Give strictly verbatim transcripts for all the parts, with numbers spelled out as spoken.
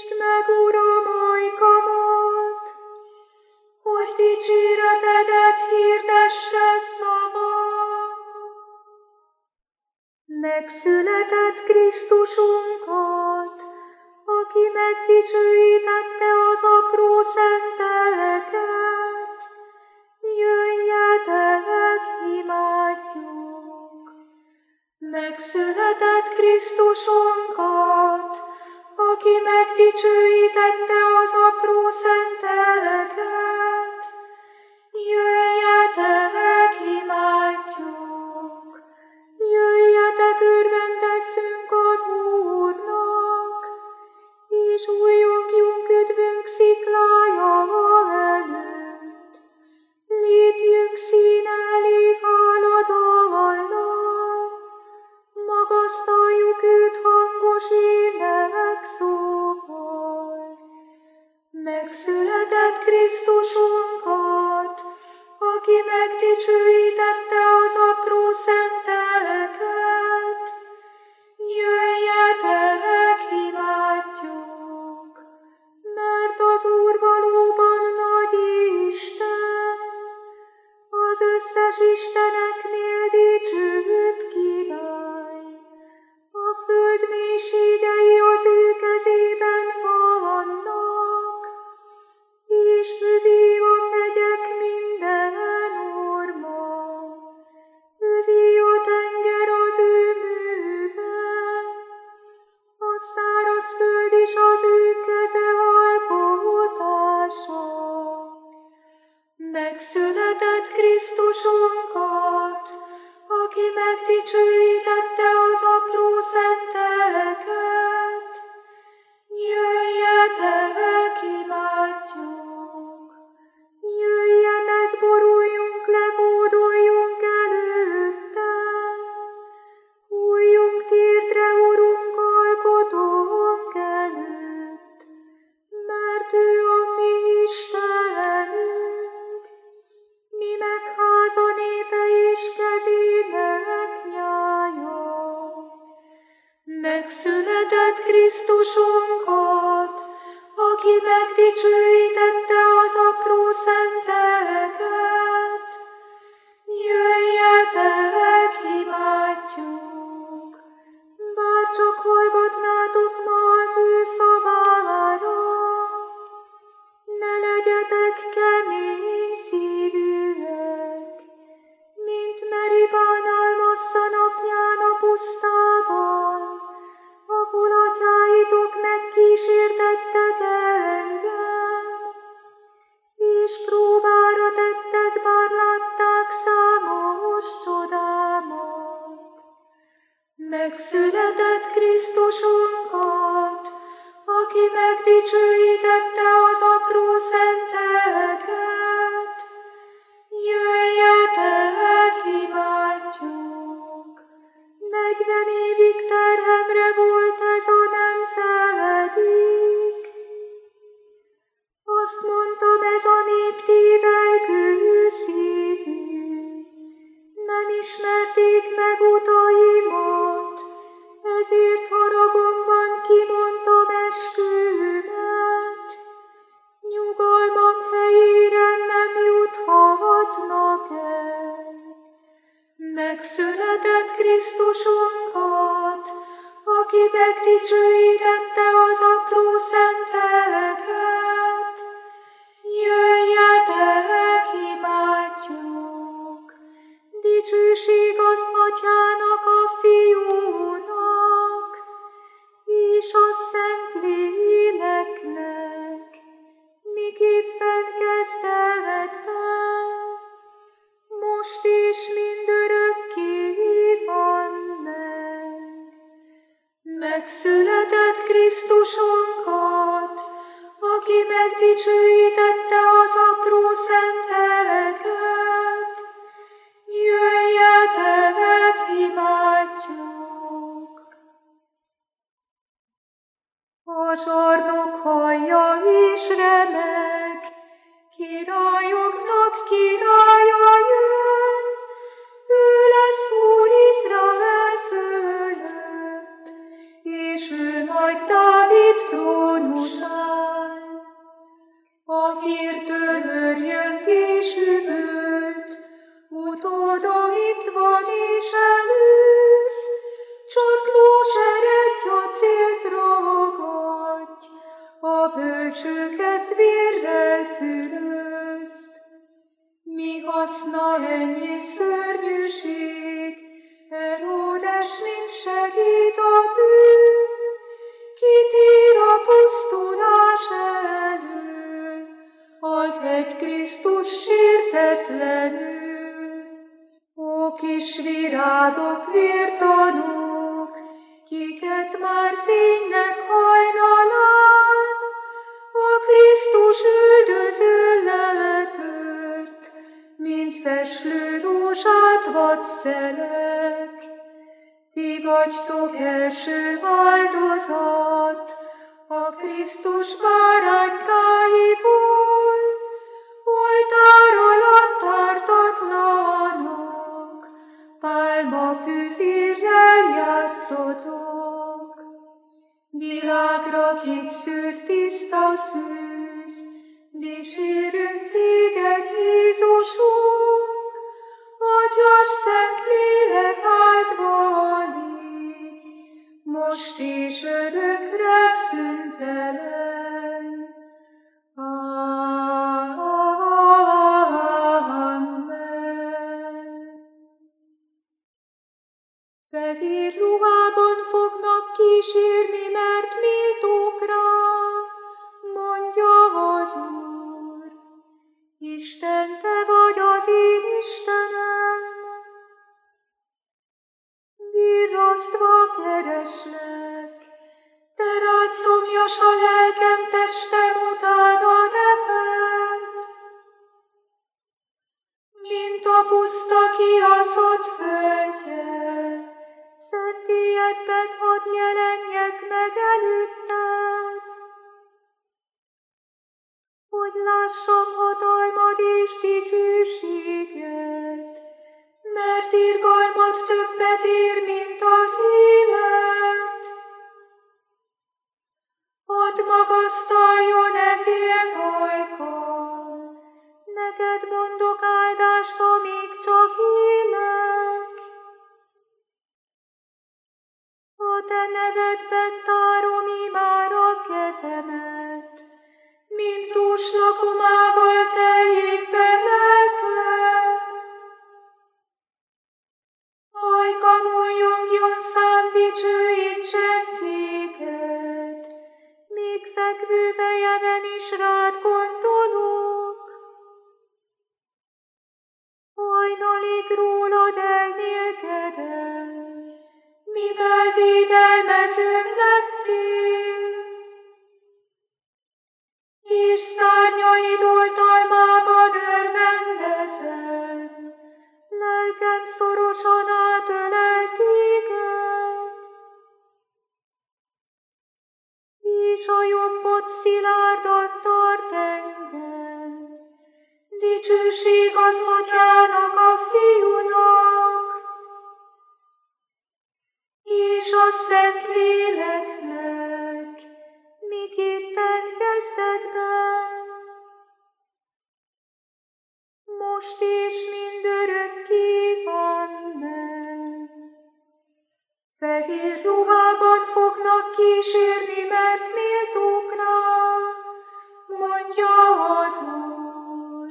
Nyisd meg, Uram, ajkamat, hogy dicséretedet hirdesse szavam. Megszületett Krisztusunkat, aki megdicsőítette az apró szenteleket. Jöjjetek, imádjuk! Megszületett Krisztusunkat, aki megdicsőítette az apró szenteleket. Jöjjetek, imádjuk! Jöjjetek, örvendezzünk az Úrnak, és újjongjunk üdvünk sziklája előtt. Lépjünk szín elé háladallal, magasztaljuk őt hangos énekszóval. Megszületett Krisztusunkat, aki megdicsőítette az apró szenteleket. Jöjjetek, imádjuk! Mert az Úr valóban nagy Isten, az összes isteneknél dicsőbb király. A föld mélységei az ő kezében vannak, és övé a hegyek minden orma. Övé a tenger az ő műve, a száraz föld is az ő keze alkotása. Megszületett Krisztusunkat, aki megdicsőítette az apró szenteleket. Jöjjetek, imádjuk! Jöjjetek, boruljunk le, hódoljunk előtte. Hújjunk térdre, Urunk, alkotónk előtt, mert ő a mi Istenünk, mi meg háza népe és kezének nyája. Megszületett Krisztusunkat, aki megdicsőítette az apró szenteleket. Jöjjetek, imádjuk! Bárcsak hallgatnátok ma az ő szavára, ne legyetek kemény szívűek, mint Meribán Almassza napján a pusztában, ahol atyáitok megkísértettek engem, és próbára tettek, bár látták számos csodámat. Megszületett Krisztusunkat, aki megdicsőítette az apró szenteleket. Jöjjetek, imádjuk! Negyven évig terhemre volt ez a nemzedék. Azt mondtam, ez a nép tévelykő szívű. Nem ismerték meg utaimat, ezért haragomban kimondtam eskümet. Nyugalmam helyére nem juthatnak el. Megszületett Krisztusunkat, aki megdicsőítette az apró szenteleket. Jöjjetek, imádjuk! Dicsőség az Atyának, a Fiúnak, és a Szentléleknek, miképpen kezdetben, most és mindörökké van meg. Megszületett Krisztusunkat, aki megdicsőítette az apró szenteleket. Jöjjetek, imádjuk! A zsarnok hallja és remeg, királyoknak királya jön, ő lesz Úr Izrael fölött, és ő majd Dávid trónusán. Krisztusán. A hír tömörjön és üvölt, utódom itt van és elősz, csatló sereggy a célt ragadj, a bölcsőket vérrel fürözt. Mi haszna ennyi szörnyűség, Heródes mint segít a bűn, kitír a pusztulás elől, az egy Krisztus sértetlenül. Ó, kis virágok, vértanúk, kiket már fénynek hajnalán, a Krisztus üldöző letört, mint feslő rózsát vadszelek. Ti vagytok első áldozat, a Krisztus báránykáiból, oltár alatt ártatlanok, pálmafűszírrel játszotok. Világra kit szűrt tiszta szűz, dicsérünk téged, Jézusunk, Atyas szent lélek áldva légy, most és örökre szüntelen. Amen. Fehér ruhában fognak kísérni, mert méltók rá, mondja az Úr. Isten, te vagy az én Istenem, virrasztva kereslek, te rád szomjas a lelkem, testem utána reped. Mint a puszta kiaszott földje, szentélyedben hadd jelenjek meg előtted, hogy lássam hatalmad és dicsőséged, mert irgalmad többet ér, mint az élet. Hadd magasztaljon ezért ajkam, neked mondok áldást, amíg csak élek. A te nevedben tárom imára kezemet, mint dús lakomával teljék be lelkem. Ajkam újjongjon szám, dicsőítsen téged, míg fekvő fejemen is rád gondolok. Hajnalig rólad elmélkedem, mivel védelmezőm lettél, és szárnyaid oltalmában örvendezem, lelkem szorosan átölel téged, és a jobbod szilárdan tart engem. Dicsőség az Atyának, a Fiúnak, és a Szent Léleknek, miképpen kezdetben, most és mindörökké. Amen. Fehér ruhában fognak kísérni, mert méltók rá, mondja az Úr.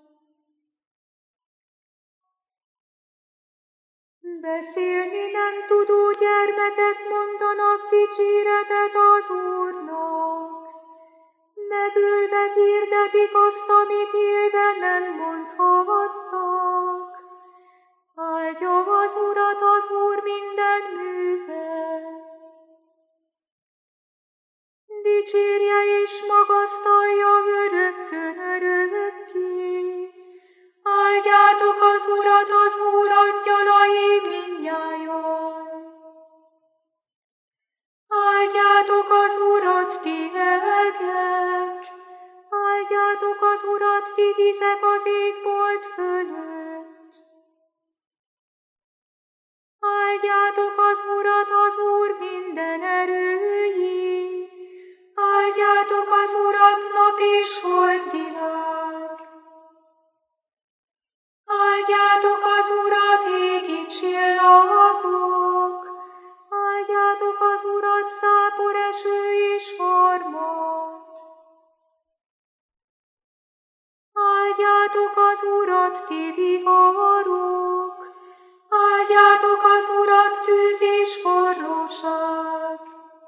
Beszélni nem tudó gyermekek mondanak dicséretet az Úrnak, megölve hirdetik azt, amit élve nem mondhattak. Áldja az Urat az Úr minden műve. Dicsérje és magasztalja örökkön örökké. Áldjátok az Urat, az Úr angyalai mindnyájan. Áldjátok az Urat, ti hegek, áldjátok az Urat, ti vizek az égbolt fölött. Áldjátok az Urat, az Úr minden erői, áldjátok Áldjátok az Urat, nap és holdvilág! Áldjátok az Urat, égi csillagok! Áldjátok az Urat, zápor, eső és harmat! Áldjátok az Urat, ti viharok! Áldjátok az Urat, tűz és forróság!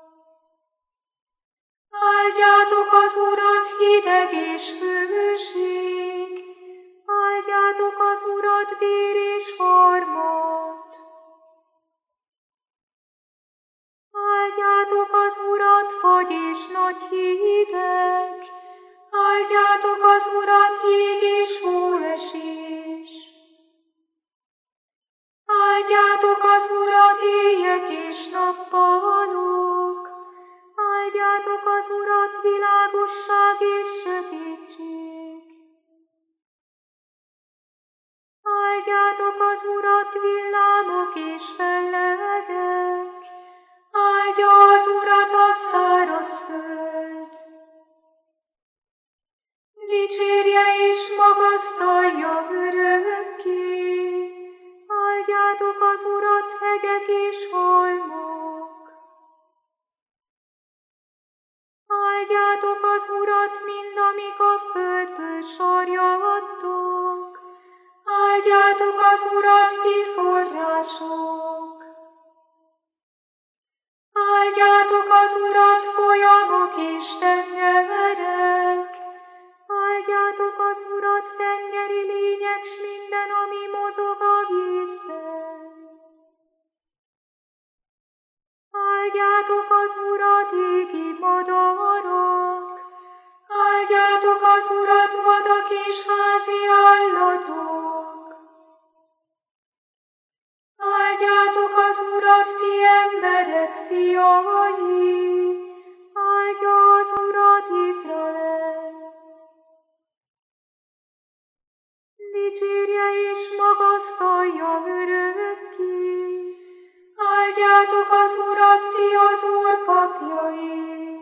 Áldjátok az Urat, hideg és hőség! Áldjátok az Urat, dél és harmat! Áldjátok az Urat, fagy és nagy hideg! Áldjátok az Urat, jég és hóesés! Áldjátok az Urat, éjek és nappalok! Áldjátok az Urat, világosság és sötétség! Áldjátok az Urat, villámok és fellegek! Áldja az Urat a száraz föld! Dicsérje és magasztalja örökké! Áldjátok az Urat, hegyek és halmok! Áldjátok az Urat, mind amik a földből sarjadtok! Áldjátok az Urat, ti források! Áldjátok az Urat, folyamok és tengerek! Áldjátok az Urat, tengeri lények, s minden, ami mozog a vízben! Áldjátok az Urat, égi madarak! Áldjátok az Urat, vadak és házi állatok! Áldjátok az Urat, ti emberek fiai! Áldja az Urat, Izrael! Dicsérje és magasztalja örökké! Áldjátok az Urat, ti az Úr papjai!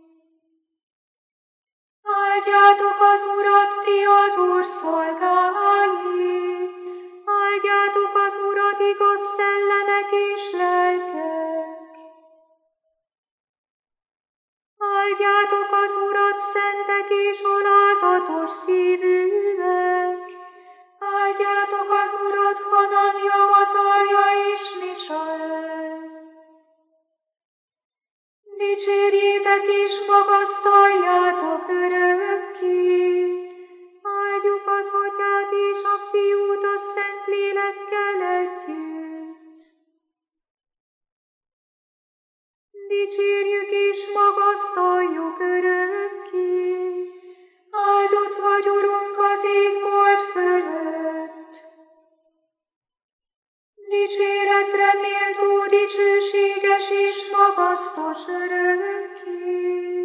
Áldjátok az Urat, ti az Úr szolgái! Áldjátok az Urat, igaz szellemek és lelkek! Áldjátok az Urat, szentek és alázatos szívűek! Áldjátok az Urat, Hanania, Azarja és Misael! Dicsérjétek és magasztaljátok örökké! Áldjuk az Atyát és a Fiút a Szentlélekkel együtt! Dicsérjük és magasztaljuk örökké! Áldott vagy, Urunk, az égbolt fölött! Dicséretre méltó, dicsőséges és magasztos örökké!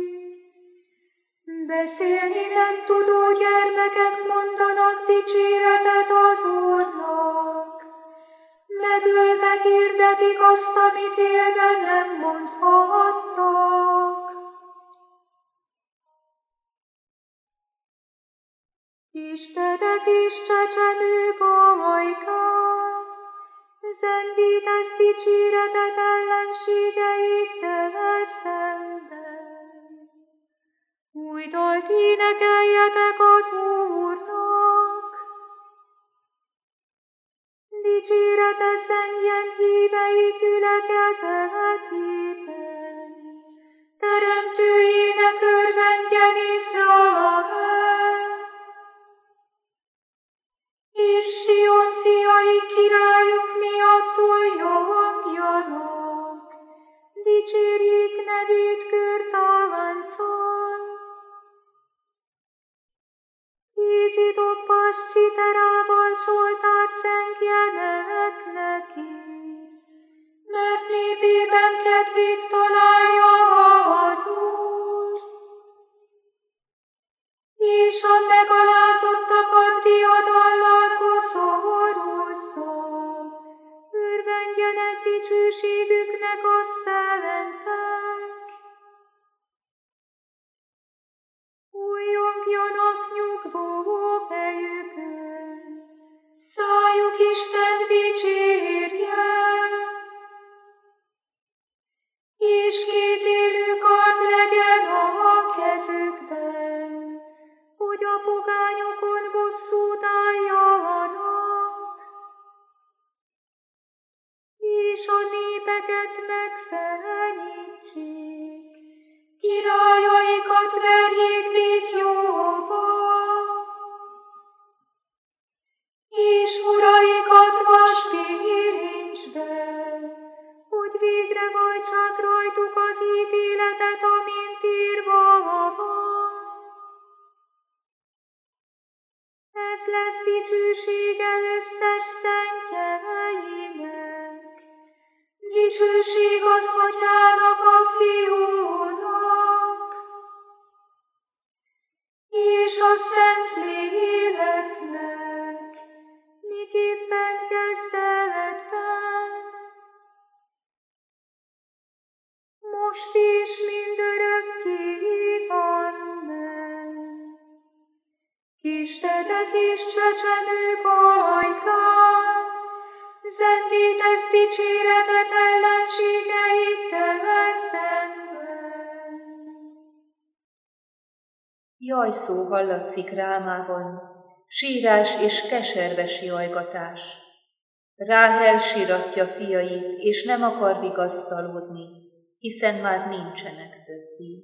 Beszélni nem tudó gyermekek mondanak dicséretet az Úrnak, megölve hirdetik azt, amit élve nem mondhattak. Istenek és csecsemők ajkán, zendítesz dicséretet ellenségeikkel szemben. Új dalt énekeljetek az Úrnak, dicsérete szentjen hívei gyülekezetében. Teremtőjének örvendjen Izrael, és Sion fiai királyuk miatt újjongjanak. Dicsérjék nevét körtálánccal, kézi dobbas citerával soltárt zengjenek neki, mert népében kedvét talál népeket megfelenítsék, királyaikat verjék békjóba, és uraikat vasbilincsbe, hogy végre hajtsák rajtuk az ítéletet, amint írva van. Ez lesz dicsősége összes szentjeinek, dicsőség az Atyának, a Fiúnak, és a Szentléleknek, miképpen kezdetben, most is mindörökké. Amen. Kistetek és csecsemők ajkán, zendítesz dicséretet ellenségeidtel szemben. Jajszó hallatszik Rámában, sírás és keserves jajgatás. Ráhel síratja fiait, és nem akar vigasztalódni, hiszen már nincsenek többé.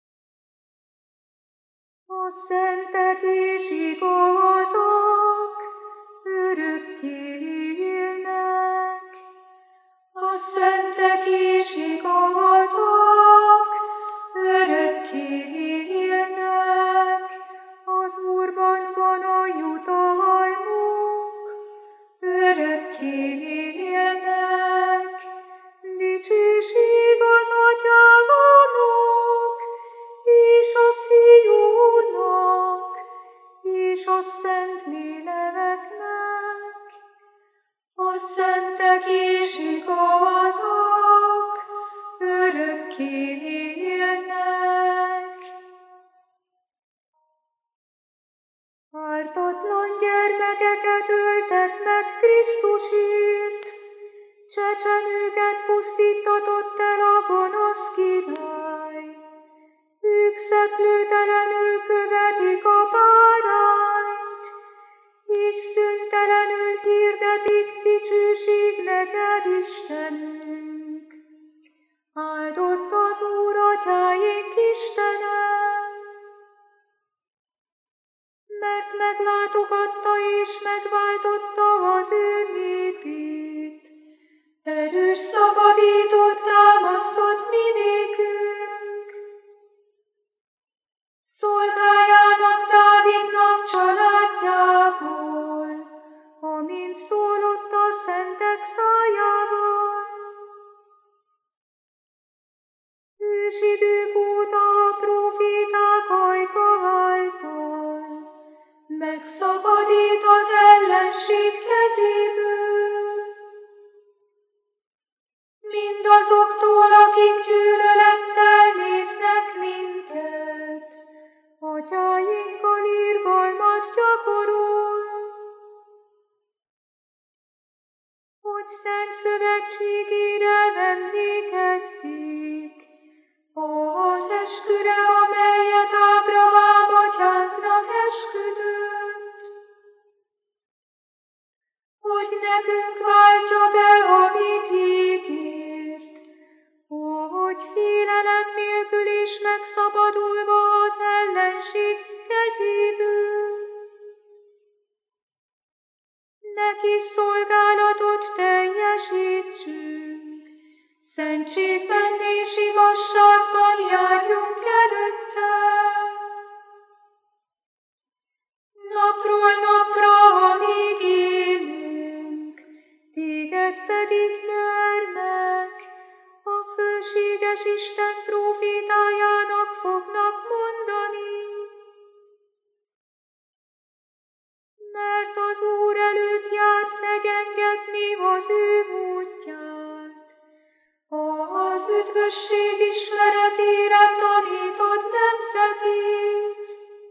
A szentek és igazak örökké élnek, a szentek és igazak örökké élnek, az Úrban van a jutalmuk, örökké élnek, dicsőség az Atyának, és a Fiúnak, és a Szentléleknek, a szentek és igazak örökké élnek. Ártatlan gyermekeket öltek meg Krisztusért, csecsemőket pusztítatott el a gonosz király. Ők szeplőtelenül követik a bárányt, és szüntelenül hirdetik dicsőség neked, Istenünk. Áldott az Úr, Atyáink Istene, mert meglátogatta és megváltotta az ő népét. Erős szabadítót támasztott mi nékünk. Szolgájának, Dávidnak családjából, amint szólott a szentek szájával. Ősidők óta a próféták ajka által megszabadít az ellenség kezéből. Mindazoktól, akik gyűlölettel néznek minket, atyáinkkal irgalmat gyakorol, hogy szent szövetségére emlékezzék, az esküre, amelyet Ábrahám atyánknak esküdött, hogy nekünk váltja be, amit ígért, hogy félelem nélkül is megszabadulva az ellenség kezéből. Neki szolgálatot teljesítsünk, szentségben és igazságban járjunk előtte. Napról napra, amíg élünk, téged pedig, gyermek, a fölséges Isten prófétájának fognak mondani. Mert az Úr előtt jársz egyengetni az ő módját, az üdvösség ismeretére tanítod nemzetét,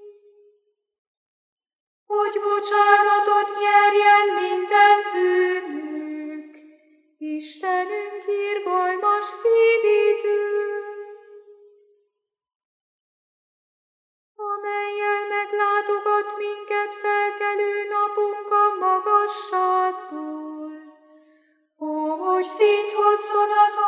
hogy bocsánatot nyerjen minden bűnük, Istenünk irgalmas szívítő, amellyel meglátogat minket felkelő napunk a magasságból, hogy fényt hozzon az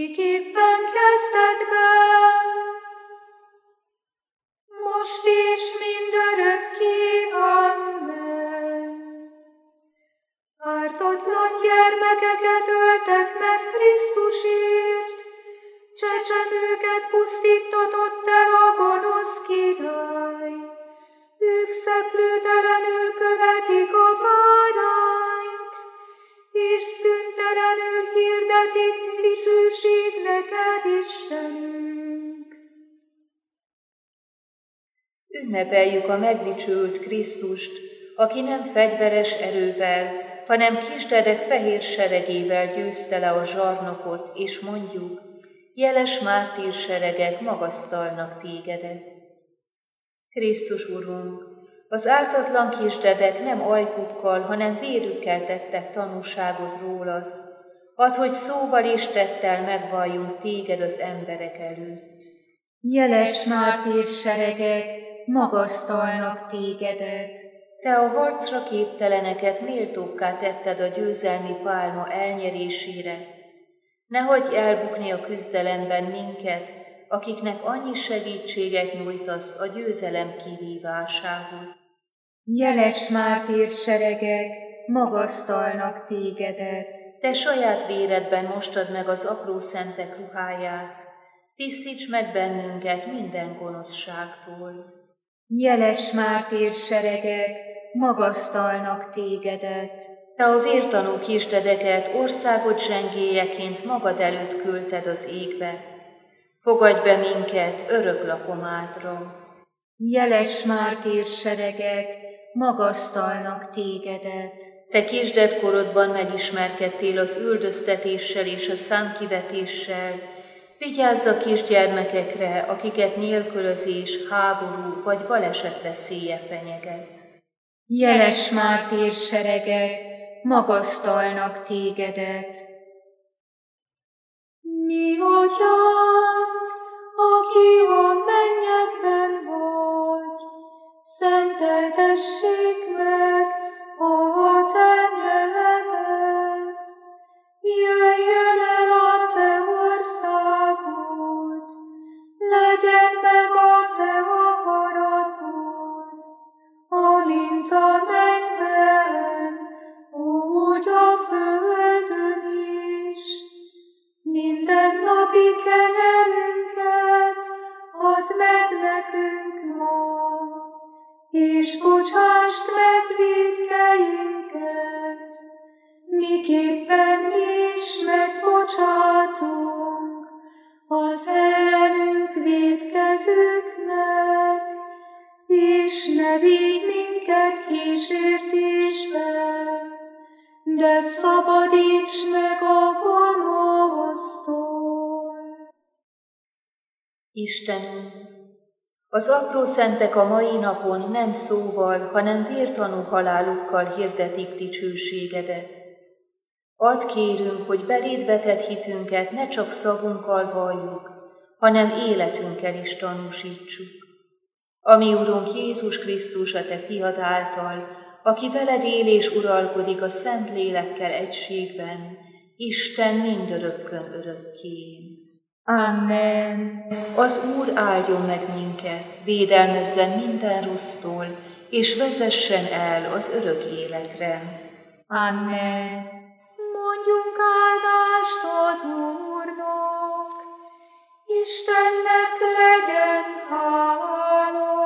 miképpen kezdetben, most is mindörökké. Amen. Ártatlan gyermekeket öltek meg Krisztusért, csecsemőket pusztítatott el a gonosz király. Ők szeplőtelenül követik a bárányt, és szüntelenül hirdetik dicsőség neked, Istenünk. Ünnepeljük a megdicsőült Krisztust, aki nem fegyveres erővel, hanem kisdedek fehér seregével győzte le a zsarnokot, és mondjuk, jeles mártír seregek magasztalnak tégedet. Krisztus Urunk, az ártatlan kisdedek nem ajkukkal, hanem vérükkel tettek tanúságot rólad. Add, hogy szóval és tettel megvalljunk téged az emberek előtt. Jeles mártír seregek magasztalnak tégedet. Te a harcra képteleneket méltókká tetted a győzelmi pálma elnyerésére. Ne hagyj elbukni a küzdelemben minket, akiknek annyi segítséget nyújtasz a győzelem kivívásához. Jeles mártír seregek magasztalnak tégedet. Te saját véredben mostad meg az apró szentek ruháját, tisztíts meg bennünket minden gonoszságtól. Jeles mártír seregek magasztalnak tégedet. Te a vértanú kisdedeket országod zsengélyeként magad előtt küldted az égbe. Fogadj be minket örök lakomádra. Jeles mártír seregek magasztalnak tégedet. Te kisded korodban megismerkedtél az üldöztetéssel és a számkivetéssel. Vigyázz a kisgyermekekre, akiket nélkülözés, háború vagy baleset veszélye fenyeget. Jeles mártír seregek magasztalnak tégedet. Mi atyánk, aki a mennyekben vagy, szenteltessék meg a te neved. Jöjjön el a te országod, legyen meg a te akaratod, amint a mennyben, úgy a földön is. Minden napi kenyerünket add meg nekünk ma, és bocsásd meg vétkeinket, miképpen mi is megbocsátunk az ellenünk vétkezőknek, és ne vigy minket kísértésbe, de szabadíts meg a gonosztól. Istenünk, az apró szentek a mai napon nem szóval, hanem vértanú halálukkal hirdetik dicsőségedet. Add kérünk, hogy beléd vetett hitünket ne csak szavunkkal valljuk, hanem életünkkel is tanúsítsuk. Ami Urunk Jézus Krisztus a te fiad által, aki veled él és uralkodik a Szent Lélekkel egységben, Isten mindörökkön örökké. Amen. Az Úr áldjon meg minket, védelmezzen minden rossztól, és vezessen el az örök életre. Amen. Mondjunk áldást az Úrnak, Istennek legyen hála.